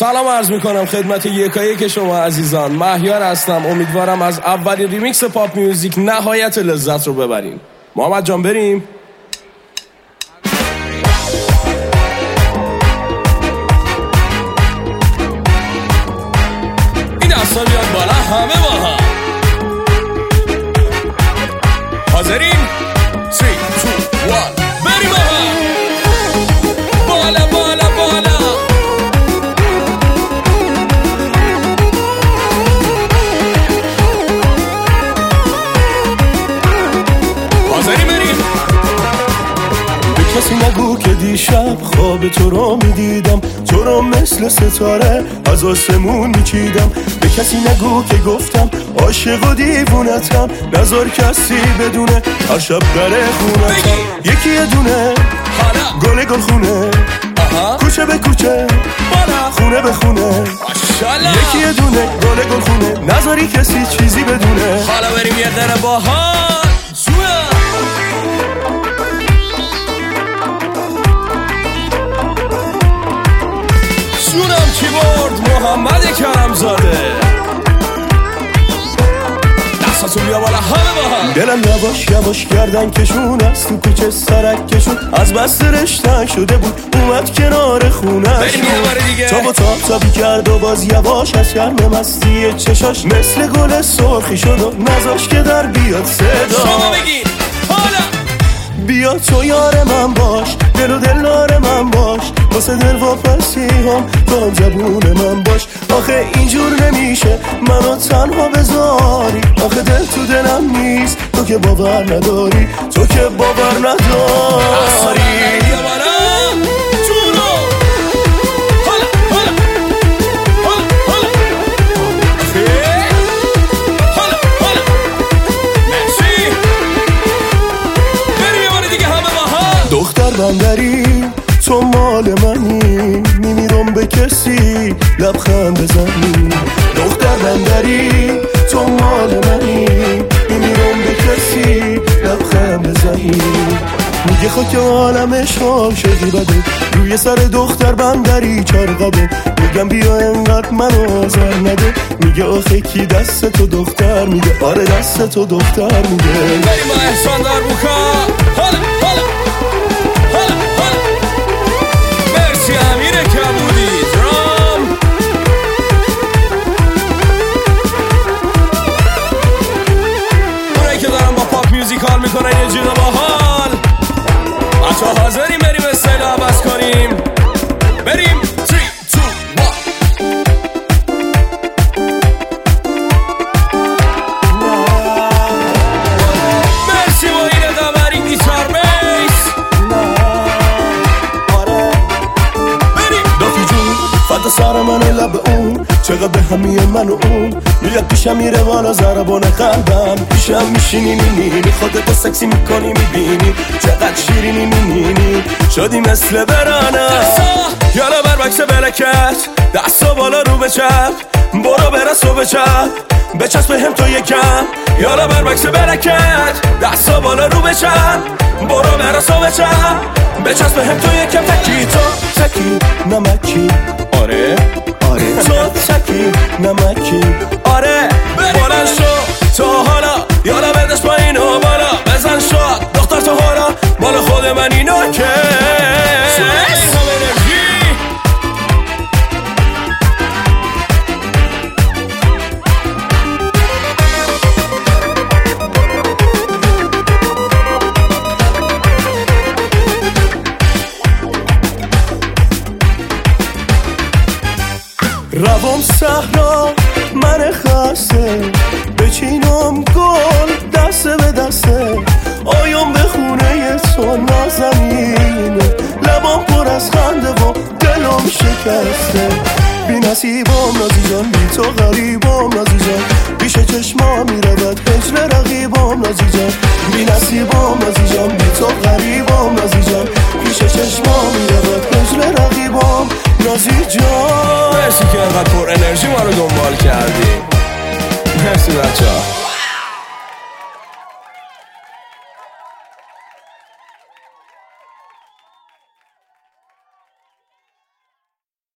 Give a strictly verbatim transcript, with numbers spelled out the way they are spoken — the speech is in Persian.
سلام عرض میکنم خدمت یکایی که شما عزیزان. مهیار هستم. امیدوارم از اولین ریمیکس پاپ میوزیک نهایت لذت رو ببرین. محمد جان بریم. این دستا بیاد بالا همه با هم. حاضرین؟ سه، دو، یک بریم با هم. بالا بالا بالا. حاضرین بریم. به کسی نگو که دیشب خواب تو رو میدیدم، تو رو مثل ستاره از آسمون میچیدم. به کسی نگو که گفتم عاشق و دیوونتم، نذار کسی بدونه هر شب در خونتم. یکی یه دونه گل گل خونه، کوچه به کوچه خونه به خونه. یکی یه دونه گل گل خونه، نذاری کسی چیزی بدونه. حالا بریم یه ذره باحال. جونم کیبورد محمد کرمزاده. دستاتو بیا بالا همه با هم. دلم یواش یواش گردن کشون است تو کوچه سرک کشون، از بس رشتن شده بود اومد کنار خونش. بریم یه بار دیگه. تا با تاب تابی کرد و باز یواش از گرم مستی چشاش مثل گل سرخی شد و نذاش که در بیاد صدا. شما بگین حالا. بیا تو یار من باش، دل و دلار من باش، واسه دل واپسی هم تو هم زبون من باش. آخه اینجور نمیشه منو تنها بذاری، آخه دل تو دلم نیست تو که باور نداری، تو که باور نداری. دختر بندری تو مال منی، میمیرم به کسی لبخند بزنی. دختر بندری تو مال منی، میمیرم به کسی لبخند بزنی. میگه خاک عالمش عاشقی بده، روی سر دختر بندری چرقده. میگم بیا انقدر منو آزار نده، میگه آخه کی دست تو دختر میده. آره دست تو دختر میده. بریم با احسان دار بوکا. حالا حالا امیر کبودی درام. اونایی که دارن با پاپ میوزیک حال میکنن یه جیغ باحال. بچه حاضریم بریم استایل عوض کنیم. بریم سه، دو، یک. مرسی با این قمری گیتار بیس. فدا سر من لب اون، چقدر به همیه من و اون. میاد پیشم میره بالا ضربان قلبم، پیشم میشینی میبینی خودتو سکسی میکنی میبینی چقدر شیرینی میبینی. شدی مثل برانه یالا بر بکس بلکت، دستا بالا رو بچپ، برو برس و بچپ، بچسب به هم تو یکم. یالا بر بکس بلکت، دستا بالا رو بچپ، برو برس و بچپ، بچسب به هم تو یکم. تکی تو تکی نمکی، آره آره تو تکی نمکی، آره بلند شو تا حالا. یالا بدش پایین و بالا بزن شاد دختر تو حالا مال خود من اینو که روام صحرا من خسته، بچینم گل دسته به دسته. آیام به خونه تو نازنینه، لبام پر از خنده و دلم شکسته. بی نصیبم نازی جان، بی تو غریبم نازی جان، پیش چشما میرود هجر رقیبم نازی جان. بی نصیبم نازی جان، بی تو غریبم نازی جان، پیش چشما میرود هجر رقیبم نازی جان. مرسی که انقدر پر انرژی ما رو دنبال کردی. مرسی بچه ها.